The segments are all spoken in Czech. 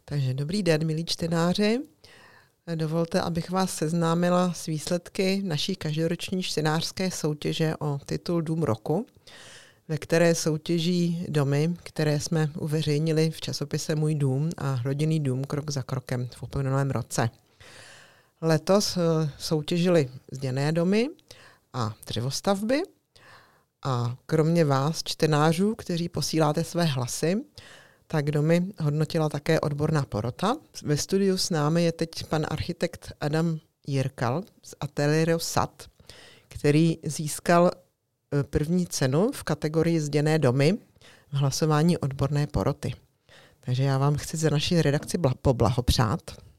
Takže dobrý den, milí čtenáři. Dovolte, abych vás seznámila s výsledky naší každoroční čtenářské soutěže o titul Dům roku, ve které soutěží domy, které jsme uveřejnili v časopise Můj dům a Rodinný dům krok za krokem v uplynulém roce. Letos soutěžili zděné domy a dřevostavby a kromě vás, čtenářů, kteří posíláte své hlasy, tak domy hodnotila také odborná porota. Ve studiu s námi je teď pan architekt Adam Jirkal z ateliéru SAD, který získal první cenu v kategorii zděné domy v hlasování odborné poroty. Takže já vám chci za naši redakci poblahopřát.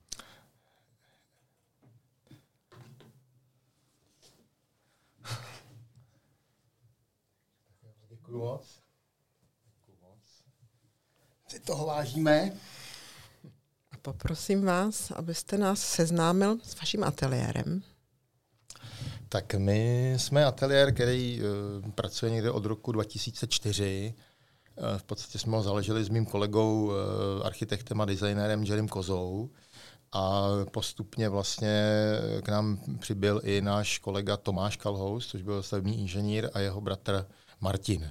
Děkuji moc. Si toho vážíme. A poprosím vás, abyste nás seznámil s vaším ateliérem. Tak my jsme ateliér, který pracuje někde od roku 2004. V podstatě jsme ho založili s mým kolegou, architektem a designérem Jerrym Kozou. A postupně vlastně k nám přibyl i náš kolega Tomáš Kalhous, což byl stavební inženýr, a jeho bratr Martin.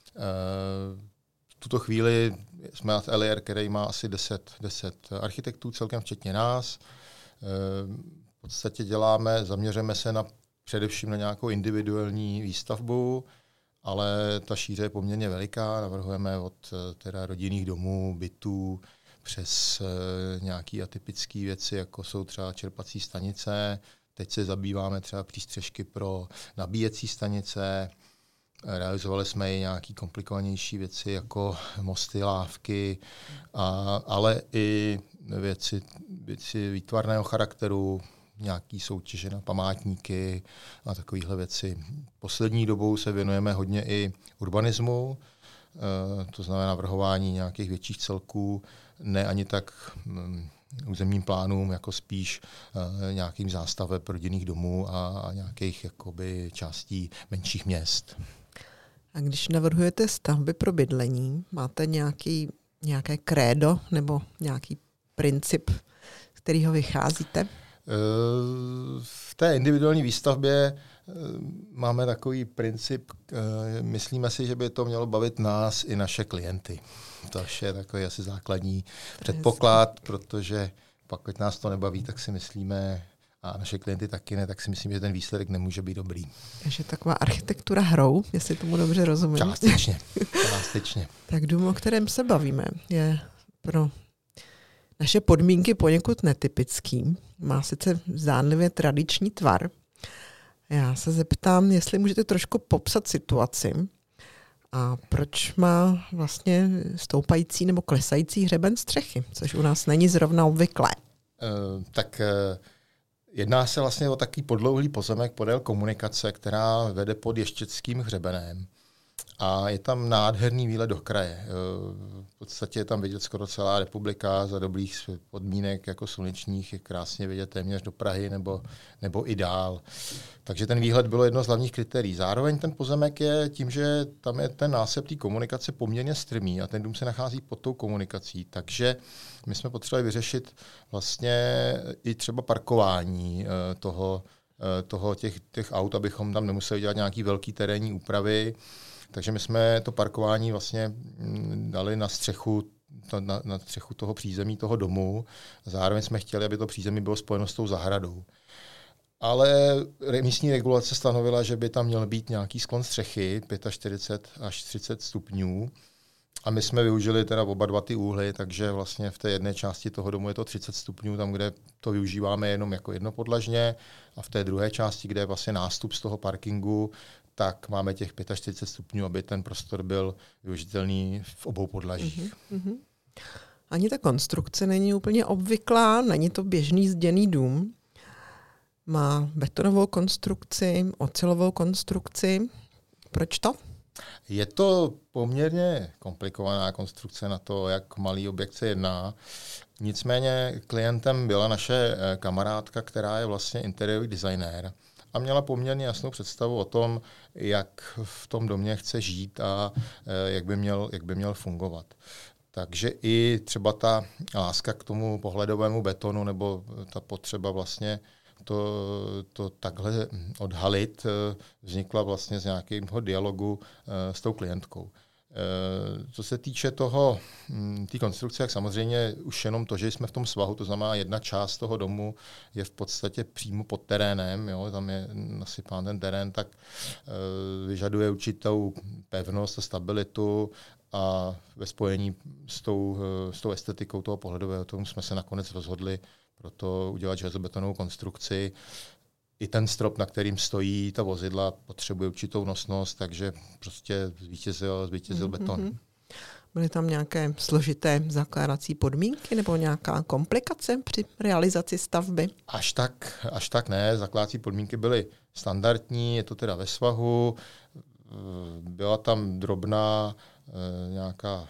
V tuto chvíli jsme ateliér, který má asi 10 architektů, celkem včetně nás. V podstatě zaměřujeme se především na nějakou individuální výstavbu, ale ta šíře je poměrně veliká. Navrhujeme od teda rodinných domů, bytů, přes nějaké atypické věci, jako jsou třeba čerpací stanice. Teď se zabýváme třeba přístřešky pro nabíjecí stanice. Realizovali jsme i nějaké komplikovanější věci, jako mosty, lávky, ale i věci výtvarného charakteru, nějaký soutěže na památníky a takovéhle věci. Poslední dobou se věnujeme hodně i urbanismu, to znamená navrhování nějakých větších celků, ne ani tak územním plánům, jako spíš nějakým zástavem rodinných domů a nějakých jakoby částí menších měst. A když navrhujete stavby pro bydlení, máte nějaké krédo nebo nějaký princip, z kterého vycházíte? V té individuální výstavbě máme takový princip, myslíme si, že by to mělo bavit nás i naše klienty. To je takový asi základní předpoklad, protože pokud nás to nebaví, tak si myslíme, a naše klienty taky ne, tak si myslím, že ten výsledek nemůže být dobrý. Takže taková architektura hrou, jestli tomu dobře rozumím. Částečně. Tak dům, o kterém se bavíme, je pro naše podmínky poněkud netypický. Má sice zdánlivě tradiční tvar. Já se zeptám, jestli můžete trošku popsat situaci a proč má vlastně stoupající nebo klesající hřeben střechy, což u nás není zrovna obvyklé. Jedná se vlastně o takový podlouhlý pozemek podél komunikace, která vede pod Ještědským hřebenem. A je tam nádherný výlet do kraje. V podstatě je tam vidět skoro celá republika, za dobrých podmínek jako slunečních je krásně vidět téměř do Prahy nebo i dál. Takže ten výhled bylo jedno z hlavních kritérií. Zároveň ten pozemek je tím, že tam je ten násep té komunikace poměrně strmý a ten dům se nachází pod tou komunikací. Takže my jsme potřebovali vyřešit vlastně i třeba parkování těch aut, abychom tam nemuseli dělat nějaký velký terénní úpravy. Takže my jsme to parkování vlastně dali na střechu toho přízemí toho domu. Zároveň jsme chtěli, aby to přízemí bylo spojeno s tou zahradou. Ale místní regulace stanovila, že by tam měl být nějaký sklon střechy 45 až 30 stupňů. A my jsme využili teda oba dva ty úhly, takže vlastně v té jedné části toho domu je to 30 stupňů, tam, kde to využíváme jenom jako jednopodlažně, a v té druhé části, kde je vlastně nástup z toho parkingu, tak máme těch 45 stupňů, aby ten prostor byl využitelný v obou podlažích. Mm-hmm. Ani ta konstrukce není úplně obvyklá, není to běžný zděný dům. Má betonovou konstrukci, ocelovou konstrukci. Proč to? Je to poměrně komplikovaná konstrukce na to, jak malý objekt se jedná. Nicméně klientem byla naše kamarádka, která je vlastně interiérový designér a měla poměrně jasnou představu o tom, jak v tom domě chce žít a jak by měl fungovat. Takže i třeba ta láska k tomu pohledovému betonu nebo ta potřeba vlastně to takhle odhalit vznikla vlastně z nějakého dialogu s tou klientkou. Co se týče té konstrukce, tak samozřejmě už jenom to, že jsme v tom svahu, to znamená jedna část toho domu je v podstatě přímo pod terénem, jo, tam je nasypán ten terén, tak vyžaduje určitou pevnost a stabilitu a ve spojení s tou estetikou toho pohledového tomu jsme se nakonec rozhodli proto udělat železobetonovou konstrukci. I ten strop, na kterým stojí ta vozidla, potřebuje určitou nosnost, takže prostě zvítězil beton. Byly tam nějaké složité zakládací podmínky nebo nějaká komplikace při realizaci stavby? Až tak ne. Zakládací podmínky byly standardní, je to teda ve svahu, byla tam drobná nějaká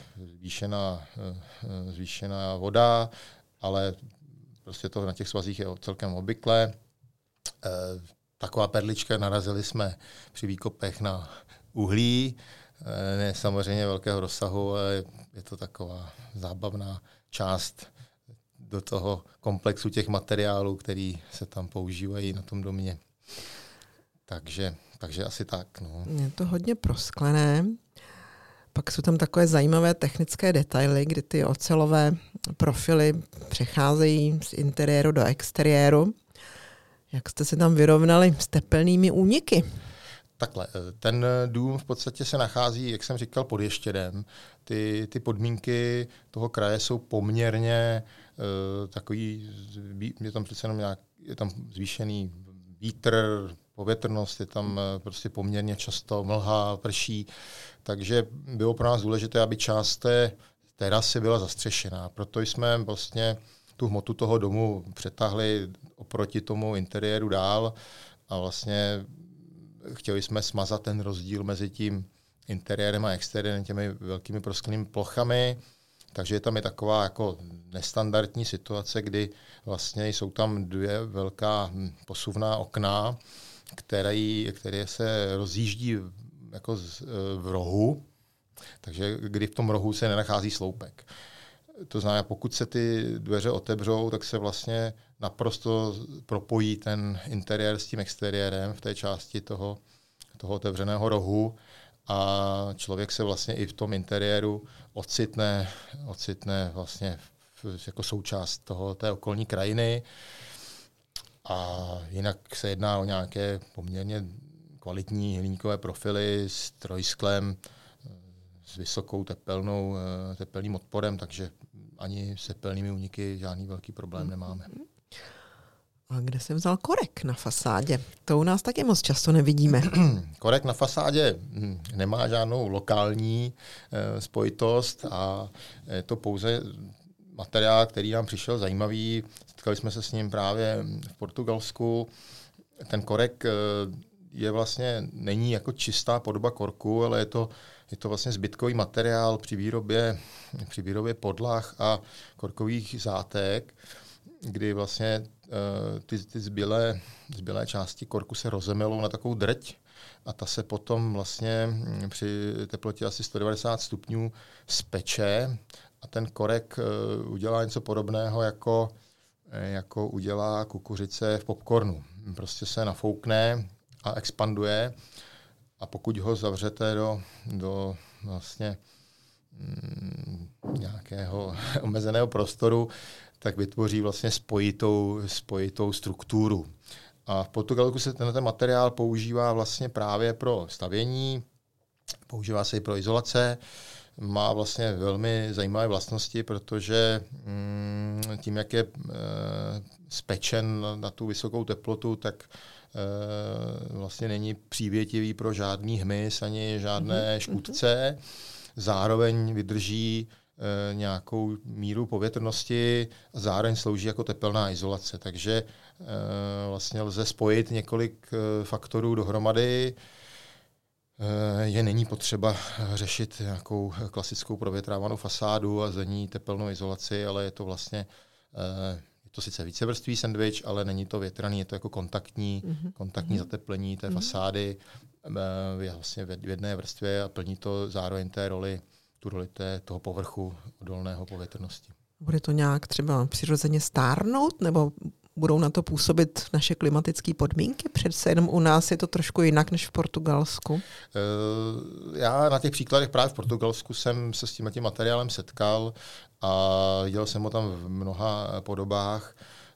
zvýšená voda, ale prostě to na těch svazích je celkem obvyklé. Taková perlička, narazili jsme při výkopech na uhlí, ne samozřejmě velkého rozsahu, ale je to taková zábavná část do toho komplexu těch materiálů, který se tam používají na tom domě. Takže asi tak. No. Je to hodně prosklené. Pak jsou tam takové zajímavé technické detaily, kdy ty ocelové profily přecházejí z interiéru do exteriéru. Jak jste se tam vyrovnali s tepelnými úniky? Takhle, ten dům v podstatě se nachází, jak jsem říkal, pod ještědem. Ty podmínky toho kraje jsou poměrně takový, je tam přece jenom je tam zvýšený vítr, povětrnost, je tam prostě poměrně často mlha, prší, takže bylo pro nás důležité, aby část té terasy byla zastřešená. Proto jsme vlastně tu hmotu toho domu přetáhli oproti tomu interiéru dál a vlastně chtěli jsme smazat ten rozdíl mezi tím interiérem a exteriérem, těmi velkými prosklenými plochami, takže tam je taková jako nestandardní situace, kdy vlastně jsou tam dvě velká posuvná okna, které se rozjíždí jako v rohu, takže kdy v tom rohu se nenachází sloupek. To znamená, pokud se ty dveře otevřou, tak se vlastně naprosto propojí ten interiér s tím exteriérem v té části toho otevřeného rohu a člověk se vlastně i v tom interiéru ocitne vlastně jako součást té okolní krajiny. A jinak se jedná o nějaké poměrně kvalitní hliníkové profily s trojsklem, s vysokou tepelným odporem, takže ani s tepelnými úniky žádný velký problém nemáme. A kde se vzal korek na fasádě? To u nás taky moc často nevidíme. Korek na fasádě nemá žádnou lokální spojitost a je to pouze materiál, který nám přišel zajímavý. Setkali jsme se s ním právě v Portugalsku. Ten korek není jako čistá podoba korku, ale je to vlastně zbytkový materiál při výrobě podlah a korkových zátek, kdy vlastně ty zbylé části korku se rozemelou na takovou drť a ta se potom vlastně při teplotě asi 190 stupňů speče a ten korek udělá něco podobného, jako udělá kukuřice v popcornu. Prostě se nafoukne a expanduje a pokud ho zavřete do vlastně nějakého omezeného prostoru, tak vytvoří vlastně spojitou strukturu. A v Portugalsku se tenhle materiál používá vlastně právě pro stavění, používá se i pro izolace, má vlastně velmi zajímavé vlastnosti, protože tím, jak je spečen na tu vysokou teplotu, tak vlastně není přívětivý pro žádný hmyz ani žádné škůdce. Zároveň vydrží nějakou míru povětrnosti a zároveň slouží jako tepelná izolace. Takže vlastně lze spojit několik faktorů dohromady. Není potřeba řešit nějakou klasickou provětrávanou fasádu a za ní tepelnou izolaci, ale je to vlastně je to sice vícevrství sendvič, ale není to větraný, je to jako kontaktní zateplení té fasády je vlastně v jedné vrstvě a plní to zároveň té roli tu roli toho povrchu odolného povětrnosti. Bude to nějak třeba přirozeně stárnout, nebo budou na to působit naše klimatické podmínky? Přece jenom u nás je to trošku jinak než v Portugalsku. Já na těch příkladech právě v Portugalsku jsem se s tím materiálem setkal a viděl jsem ho tam v mnoha podobách,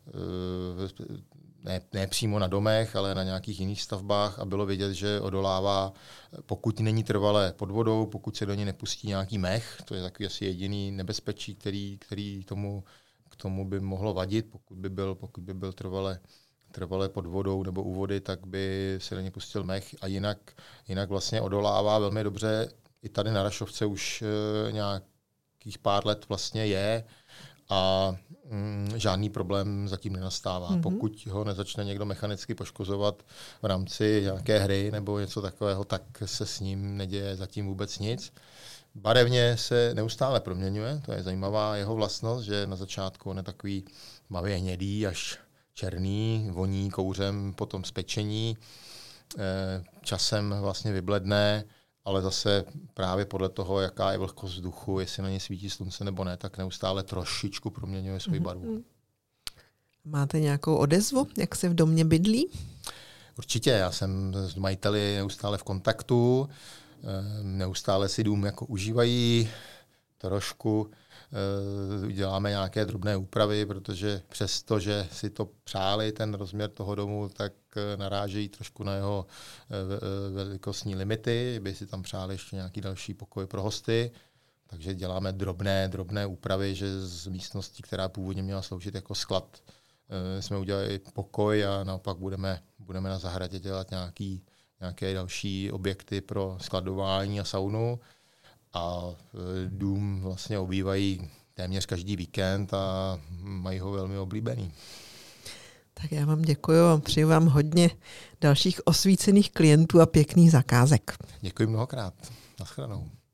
ne přímo na domech, ale na nějakých jiných stavbách a bylo vidět, že odolává, pokud není trvalé pod vodou, pokud se do něj nepustí nějaký mech, to je takový asi jediný nebezpečí, který k tomu by mohlo vadit, pokud by byl trvalé pod vodou nebo u vody, tak by se do něj pustil mech a jinak vlastně odolává velmi dobře. I tady na Rašovce už nějakých pár let vlastně je a žádný problém zatím nenastává. Mm-hmm. Pokud ho nezačne někdo mechanicky poškozovat v rámci nějaké hry nebo něco takového, tak se s ním neděje zatím vůbec nic. Barevně se neustále proměňuje, to je zajímavá jeho vlastnost, že na začátku on je takový tmavě hnědý až černý, voní kouřem potom z pečení, časem vlastně vybledne, ale zase právě podle toho, jaká je vlhkost vzduchu, jestli na ně svítí slunce nebo ne, tak neustále trošičku proměňuje svoji barvu. Máte nějakou odezvu, jak se v domě bydlí? Určitě, já jsem s majiteli neustále v kontaktu, neustále si dům jako užívají, trošku děláme nějaké drobné úpravy, protože přesto, že si to přáli, ten rozměr toho domu, tak narážejí trošku na jeho velikostní limity, by si tam přáli ještě nějaký další pokoj pro hosty, takže děláme drobné úpravy, že z místností, která původně měla sloužit jako sklad, jsme udělali pokoj a naopak budeme na zahradě dělat nějaké další objekty pro skladování a saunu. A dům vlastně obývají téměř každý víkend a mají ho velmi oblíbený. Tak já vám děkuji a přeju vám hodně dalších osvícených klientů a pěkných zakázek. Děkuji mnohokrát. Naschledanou.